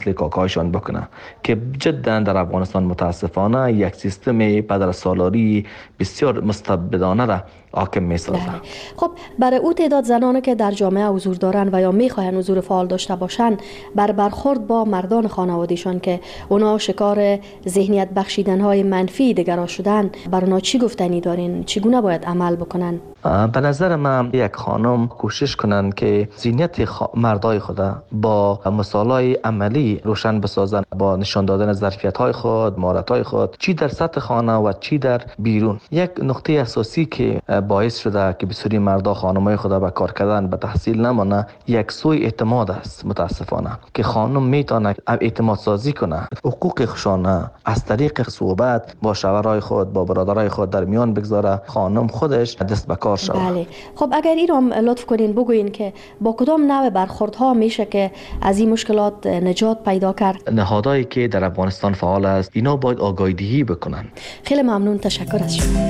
کاکایشان بکنه که جدا در افغانستان متاسفانه یک سیستم پدر سالاری بسیار مستبدانه را حاکم می‌سازه. خب برای او تعداد زنانی که در جامعه حضور دارن و یا میخواهند حضور فعال داشته باشن برخورد با مردان خانوادهشان که اونا شکار ذهنیت بخشیدن‌های منفی دیگران شدن، بر اونا چی گفتنی دارین؟ چگونه باید عمل بکنن؟ به نظر من یک خانم کوشش کنند که ذهنیت مردای خود با مثالای عملی روشن بسازند، با نشان دادن ظرفیت‌های خود، مهارت‌های خود، چی در سطح خانه و چی در بیرون. یک نقطه اساسی که باعث شده که بسیاری مردا خانمای خود به کار کردن به تحصیل نمانه، یک سوء اعتماد است. متاسفانه که خانم میتونه اعتماد سازی کنه، حقوق خودشان از طریق صحبت با شوهرای خود، با برادرای خود در میان بگذاره، خانم خودش دست به کار شود. بله. خب اگر این رو لطف کنین بگوین که با کدام نوع برخوردها میشه که از این مشکلات نجات پیدا کرد؟ نهادهایی که در افغانستان فعال است اینا باید آگاهی دهی بکنن. خیلی ممنون، تشکر از شما.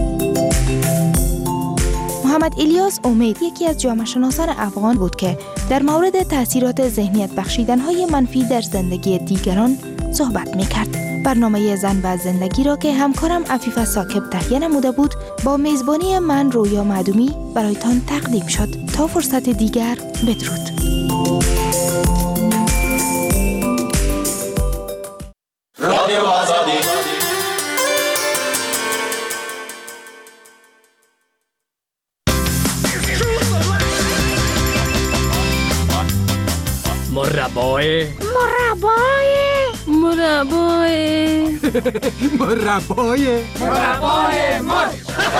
محمد الیاس امید یکی از جامعه شناسان افغان بود که در مورد تاثیرات ذهنیت بخشیدن‌های منفی در زندگی دیگران صحبت می‌کرد. برنامه زن و زندگی را که همکارم عفیفه ساکب تهیه نموده بود با میزبانی من رویا معدومی برایتان تقدیم شد. تا فرصت دیگر، بدرود. رادیو آزادی. مربای مار.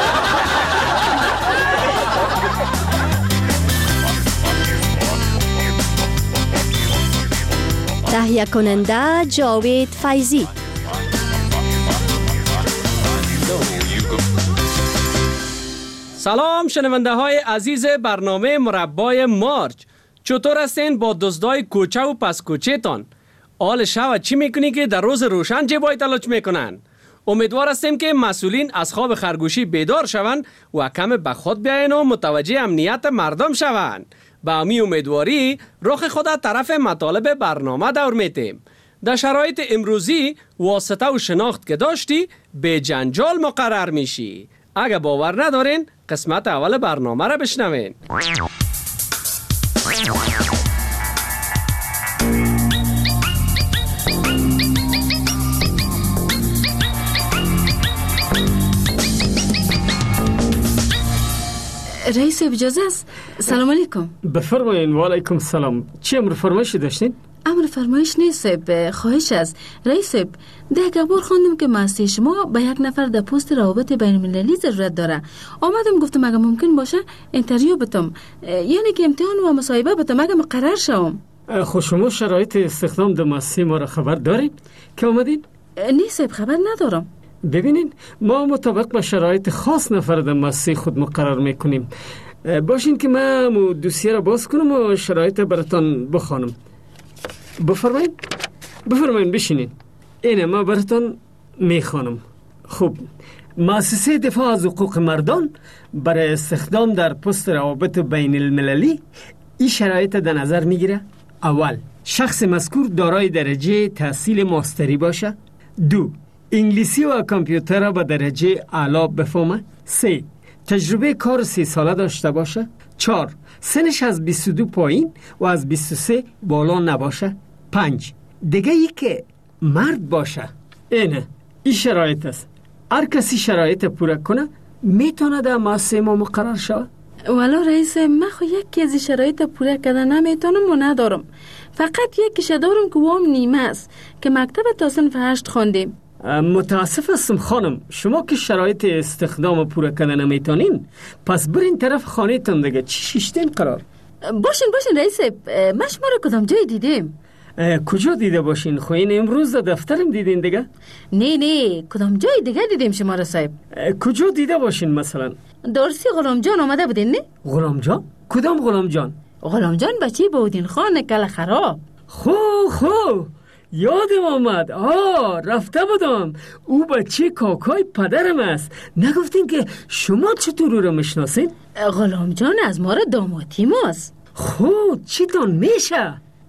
تهیه کننده جاوید فیضی. سلام شنونده های عزیز برنامه مربای مارج. چطور هستین با دزدای کوچه و پس کوچه تان؟ آل شب چی میکنی که در روز روشن جیبای تلاش میکنن؟ امیدوار هستیم که مسئولین از خواب خرگوشی بیدار شوند و کم به خود بیاین و متوجه امنیت مردم شوند. با امی امیدواری رخ خود طرف مطالب برنامه دور میتیم. در شرایط امروزی واسطه و شناخت که داشتی به جنجال مقرر میشی. اگه باور ندارین قسمت اول برنامه را بشنوین. رئیس اجازه است؟ سلام علیکم. بفرمایین. و علیکم سلام. چی امر فرمایشی داشتین؟ امر فرمایش نیست، خواهش است. رئیس، ده اخبار خواندم که مستی شما به یک نفر در پست روابط بین المللی ضرورت داره. آمدم گفتم اگه ممکن باشه اینترویو بتم، یعنی که امتحان و مصاحبه بتم اگه مقرر شوم. خب شما شرایط استخدام در مستی ما را خبر دارید که اومدین؟ نیست، خبر ندارم. ببینین ما مطابق با شرایط خاص نفر در مستی خود مقرر میکنیم. باشین که من دوسیه را باز کنم و شرایط براتان بخوانم. بفرمایین بشینین. اینه ما براتان میخوانم. خب، مؤسسه دفاع از حقوق مردان برای استخدام در پست روابط بین المللی این شرایط در نظر میگیره: اول، شخص مذکور دارای درجه تحصیل ماستری باشه. 2، انگلیسی و کامپیوتر را به درجه اعلی بفهمه. 3، تجربه کار 3 ساله داشته باشه. 4، سنش از 22 پایین و از 23 بالا نباشه. 5، دیگه ای که مرد باشه. این شرایط است. هر کسی شرایط پورا کنه میتونه در مؤسسه ما مقرر شود. والا رئیس، من خو یکی از شرایط پورا کردن نمیتونم و ندارم. فقط یکیش دارم که وام نیمه است که مکتب تا صنف 8 خوندیم. متاسف هستم خانم، شما که شرایط استخدام پورا کردن نمیتونین، پس برین طرف خانه تان دیگه. چی شیشتین قرار؟ باشین رئیس، من شما رو کدام جای دیدیم؟ کجا دیده باشین؟ خو این امروز در دفترم دیدین دیگه؟ نه، کدام جای دیگه دیدیم شما رو صاحب. کجا دیده باشین مثلا؟ درسی غلام جان آمده بودین نه؟ غلام جان؟ کدام غلام جان؟ غلام جان بچه بودین خان کل خراب. خو یادم آمد. رفته بودم. او بچه کاکای پدرم است. نگفتین که شما چطور او رو میشناسین؟ غلام جان از ما را دامادی ماست. خود چی تان میشه؟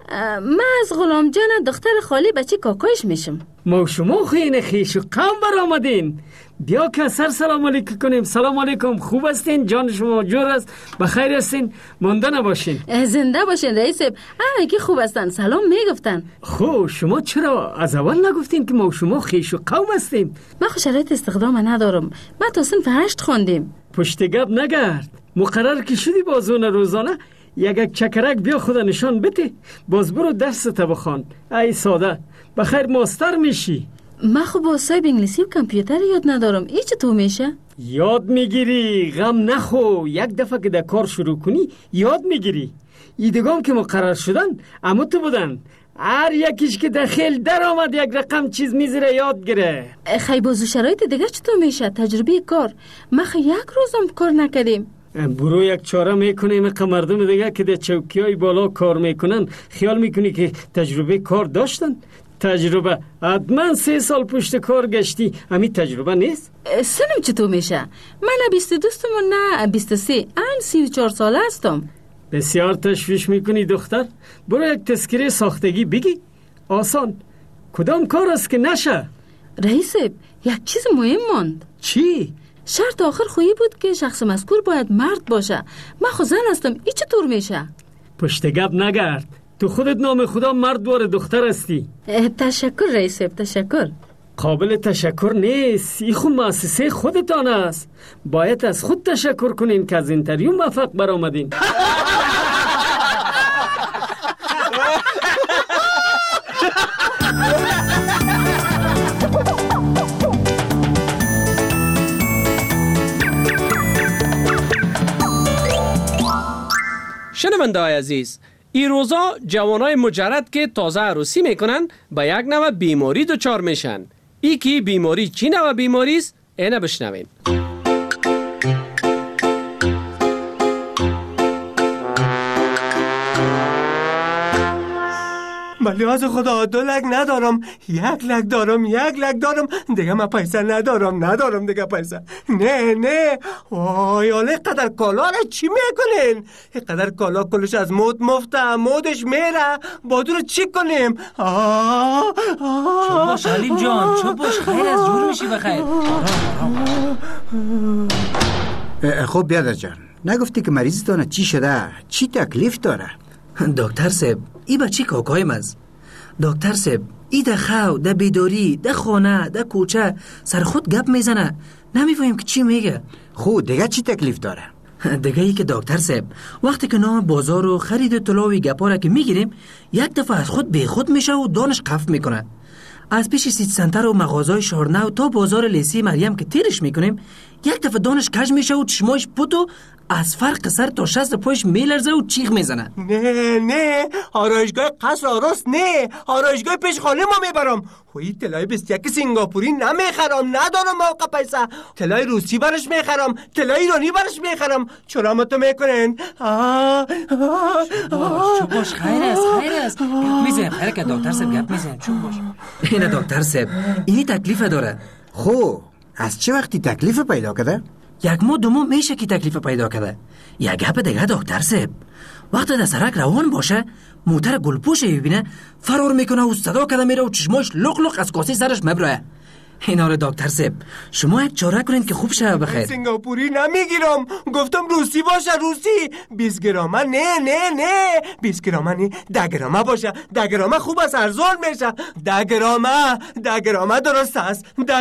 من از غلام جان دختر خالی بچه کاکایش میشم. ما شما خیلی خیش و قوم برآمدین. بیا که سلام علیکم کنیم. سلام علیکم، خوب هستین؟ جان شما جور است؟ بخیر هستین؟ مانده نباشین. زنده باشین رئیس. که خوب هستن، سلام میگفتن. خب شما چرا از اول نگفتین که ما شما خیش و قوم هستیم؟ من خو شرایط استخدام ندارم. من تا صنف 8 خوندیم. پشت گپ نگرد. مقرر که شدی بازون روزانه یک چکرک بیا خدا نشان بده، باز برو درس تا بخوان. ای ساده، بخیر ماستر میشی. من خب با صاحب انگلیسی و کامپیوتر یاد ندارم. ای چطور میشه؟ یاد میگیری، غم نخو. یک دفعه که در کار شروع کنی یاد میگیری. ایدگام که مقرر شدن اما تو بودن، هر یکیش که داخل در آمد یک رقم چیز میذاره یاد گره. خیلی بازو شرایط دیگه چطور میشه؟ تجربه کار ما یک روزم کار نکردیم. برو یک چاره میکنیم که مردم دیگه که در چوکی های بالا کار میکنن خیال میکنی که تجربه کار داشتن. تجربه حتما 3 سال پشت کار گشتی، همین تجربه نیست. سنم چطور میشه؟ من 22 و نه 23، من 34 ساله هستم. بسیار تشویش میکنی دختر. برو یک تذکره ساختگی بگی، آسان. کدام کار است که نشه؟ رئیس یک چیز مهم ماند. چی؟ شرط آخر خویی بود که شخص مذکور باید مرد باشه. من خود زن هستم، ای چطور میشه؟ پشت گپ نگرد. تو خودت نام خدا مرد وار دختر هستی. تشکر رئیس، تشکر. قابل تشکر نیست، ای خود مؤسسه خودتان است. باید از خود تشکر کنین که از اینتریو موفق برآمدین. شنونده های عزیز، این روزا جوانای مجرد که تازه عروسی میکنن به یک نوع بیماری دچار میشن. ای که بیماری چی نوع بیماری است؟ اینه بشنوین. ولی از خدا 2 لک ندارم، 1 لک دارم، 1 لک دارم دیگه. من پیسه ندارم دیگه پیسه. نه وای حالا قدر کالا را چی میکنین؟ قدر کالا کلش از مود مفته، مودش میره، بادو رو چی کنیم؟ چوب باش حلیم جان، چوب باش، خیر از جور میشی بخیر. خب بیادر جان، نگفتی که مریضتانه چی شده؟ چی تکلیف داره؟ دکتر صاحب، ای بچه کاکایم است. دکتر صاحب، ای ده خو، ده بیداری، ده خانه، ده کوچه سر خود گپ میزنه، نمیفهمیم که چی میگه. خود دیگه چی تکلیف داره؟ دیگه ای که دکتر صاحب وقتی که نام بازار و خرید و طلای گپا را که میگیریم یک دفعه از خود به خود میشه و دانش قف میکنه. از پیش سیتی سنتر و مغازهای شارنو تا بازار لیسی مریم که تیرش میکنیم یک دفعه دانش کج میشه و چشمایش پوت و از فرق سر تا شست پایش میلرزه و چیخ میزنه. نه آرایشگاه قصر آراست، نه آرایشگاه پیش خانه ما میبرم. خویی طلای 21 سینگاپوری نمیخرم، ندارم موقع پیسه. طلای روسی برش میخرم، طلای ایرانی برش میخرم. چرا ما تو میکنین؟ چوب باش، خیر است گپ میزنیم. خیر که دکتر صاحب گپ میزنیم. چوب باش. اینه دکتر صاحب، اینی تکلیف داره. خب از چه وقتی تکلیف پیدا کرده؟ 1 ماه 2 ماه میشه که تکلیف پیدا کرده. یک گپ دیگه دکتر صاحب، وقتی در سرک روان باشه موتر گلپوش ببینه فرار میکنه و صدا کرده میره و چشماش لق لق از کاسه سرش مبراه. اینا رو دکتر صاحب شما یک چاره کنین که خوب شه بخیر. سینگاپوری نمیگیرم، گفتم روسی باشه، روسی. 20 گرامه نه 20 گرامه نه، 10 گرامه باشه. 10 گرامه خوب است، ارزان میشه. 10 گرامه درست است. 10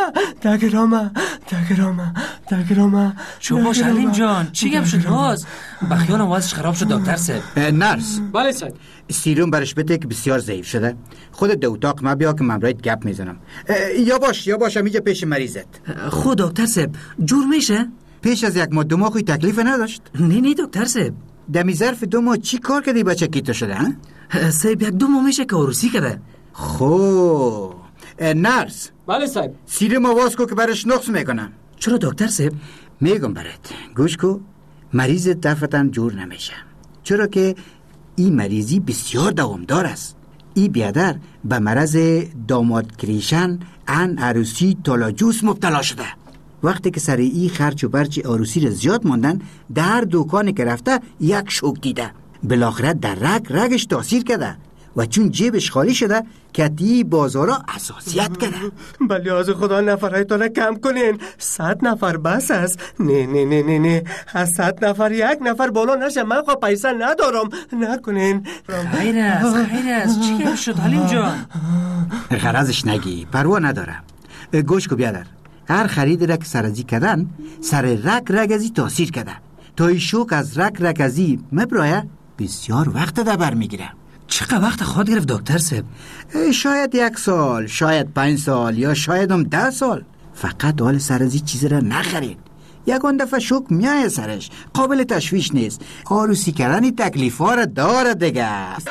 گرامه. چوب باش حلیم جان، چی گپ شد باز؟ بخیال آوازش خراب شد دکتر صاحب. نرس. بله صاحب. سیروم برش بده که بسیار ضعیف شده. خودت دو اتاق ما بیا که من برایت گپ میزنم. یا باش اینجا پیش مریضت. خود دکتر صاحب جور میشه؟ پیش از 1 ماه 2 ماه خوی تکلیف نداشت؟ نه دکتر صاحب. دمی ظرف 2 ماه چی کار کردی بچه کیتو شده ها؟ صاحب 1-2 ماه میشه که عروسی کرده. خب نرس. بله صاحب. سیروم آواز کو که برش نقص میکنم. چرا دکتر صاحب؟ میگم برات گوش کو، مریضت دفتن جور نمیشه، چرا که این مریضی بسیار دوامدار است. این بیادر به مرض داماد کریشن ان عروسی تالاجوس مبتلا شده. وقتی که سر این خرچ و برچ عروسی را زیاد ماندن، در دکانی که رفته یک شوک دیده. بالاخره در رگش تاثیر کرده و چون جیبش خالی شده کتی بازارا اساسیت کرده. بلی از خدا نفرهایتان کم کنین. 100 نفر بس است. نه از 100 نفر 1 نفر بالا نشه. من خواهد پیسه ندارم. نکنین. خیر است چی کم شد حلیم جان؟ غرضش نگی، پروا ندارم. گوش کو بیادر، هر خرید را که سرازی کردن سر رگ ازی تاثیر کرده. تا ای شوک از رگ ازی مبرایه بسیار وقت ده برمیگیره. چقدر وقت خواهد گرفت دکتر صاحب؟ شاید 1 سال، شاید 5 سال یا شاید هم 10 سال. فقط حال سرازی چیز را نخرید. یکان دفعه شوک میای سرش، قابل تشویش نیست. آروسی کردن تکلیف ها را داره دیگه.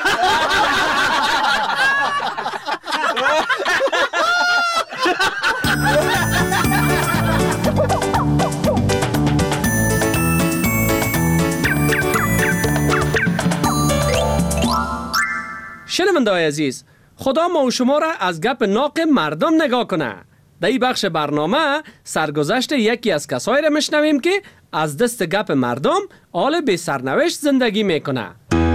شنونده‌های عزیز، خدا ما و شما را از گپ ناق مردم نگاه کنه. در این بخش برنامه سرگذشت یکی از کسایی را میشنویم که از دست گپ مردم حال بی سرنوشت زندگی میکنه.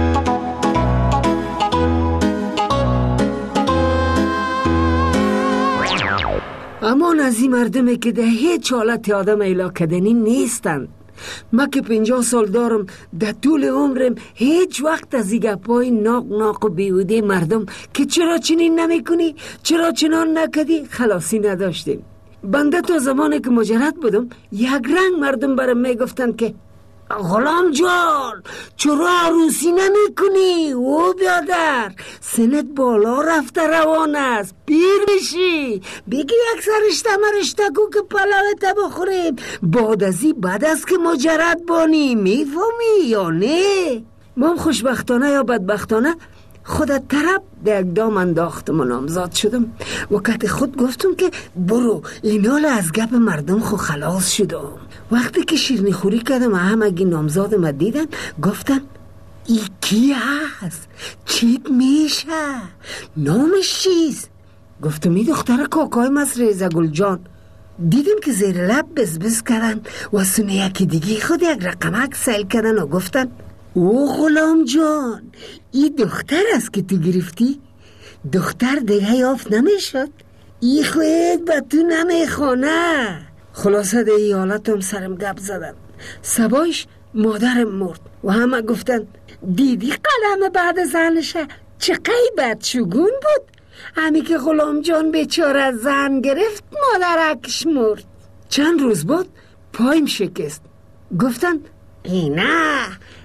امان از این مردمه که در هیچ حالت آدم ایلا کدنی نیستند. ما که 50 سال دارم، در طول عمرم هیچ وقت از این گپای ناق و بیهوده مردم که چرا چنین نمی کنی، چرا چنان نکدی خلاصی نداشتیم. بنده تا زمانی که مجرد بودم یک رنگ مردم برام می گفتن که غلام جان چرا عروسی نمی کنی؟ او بیادر سنت بالا رفته روان است، پیر میشی، بگی یک سرشته مرشته کو که پلاوت بخوریم. بعد است که مجرد بانی، میفهمی یا نه؟ ما هم خوشبختانه یا بدبختانه خودت طرف در یک دام انداختم و نامزاد شدم. وقت خود گفتم که برو اینال از گپ مردم خو خلاص شدم. وقتی که شیرنی خوری کردم همگی نامزادم دیدن گفتن ای کی هست؟ چیت میشه؟ نامش چیست؟ گفتم ای دختر کاکای مصر ریزه گل جان. دیدم که زیر لب بزبز کردن و سونه یکی دیگی خود یک رقمک سیل کردن و گفتن او غلام جان ای دختر است که تو گرفتی؟ دختر دیگه یافت نمیشد، ای خود به تو نمیخونه. خلاصه ده ای حالتم سرم گپ زدن. سبایش مادرم مرد و همه گفتن دیدی قلم بعد زنشه چه قیبت شگون بود. همی که غلام جان بیچاره زن گرفت مادرکش مرد. چند روز بود پایم شکست. گفتن اینا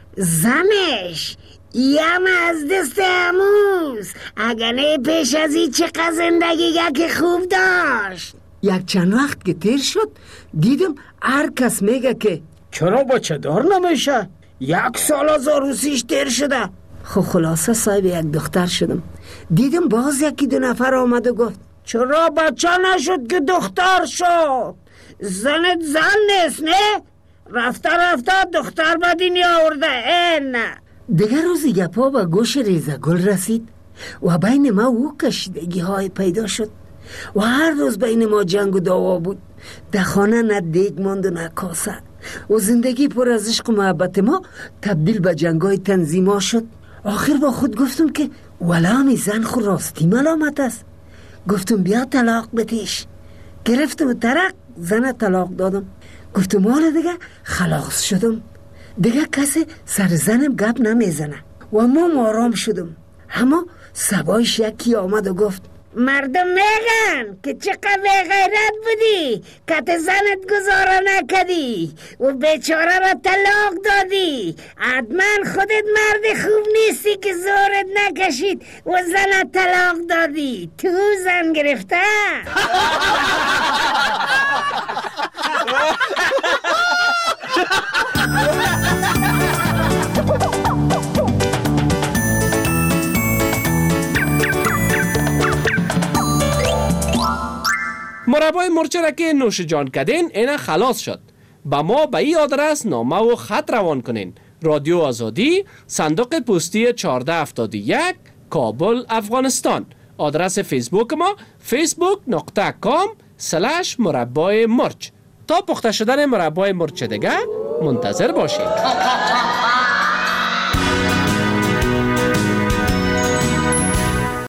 زنش یم از دست اموز، اگرنه پیش از این چقدر زندگی که خوب داشت. یک چند وقت که تیر شد دیدم هر کس میگه که چرا بچه دار نمیشه، 1 سال از عروسیش تیر شده. خلاصه صاحب یک دختر شدم. دیدم باز 1-2 نفر آمد و گفت چرا بچه نشد که دختر شد؟ زنت زن نیست نه؟ رفته دختر به دنیا آورده. نه دیگر روزی گپا به گوش ریزگل رسید و بین ما او کشیدگی های پیدا شد و هر روز بین ما جنگ و دعوا بود. در خانه نه دیگ ماند و نه کاسه و زندگی پر از عشق و محبت ما تبدیل به جنگای تنظیما شد. آخر با خود گفتم که ولامی زن خود راستی ملامت است. گفتم بیا طلاق بتیش. گرفتم ترق زن طلاق دادم. گفتم حالا دیگه خلاص شدم، دیگه کسی سر زنم گپ نمیزنه و ما آرام شدم. اما سبایش یکی آمد و گفت مردم میگن که چقدر غیرت بودی که زنت گزاره نکدی و بیچاره را طلاق دادی. حتما خودت مرد خوب نیستی که زورت نکشید و زنت طلاق دادی. تو زن گرفته. مربای مرچه را که نوش جان کردین اینا خلاص شد. با ما به این آدرس نامه و خط روان کنین. رادیو آزادی، صندوق پستی 1471، کابل، افغانستان. آدرس فیسبوک ما facebook.com/مربای مرچ. تا پخته شدن مربای مرچ دیگه منتظر باشید.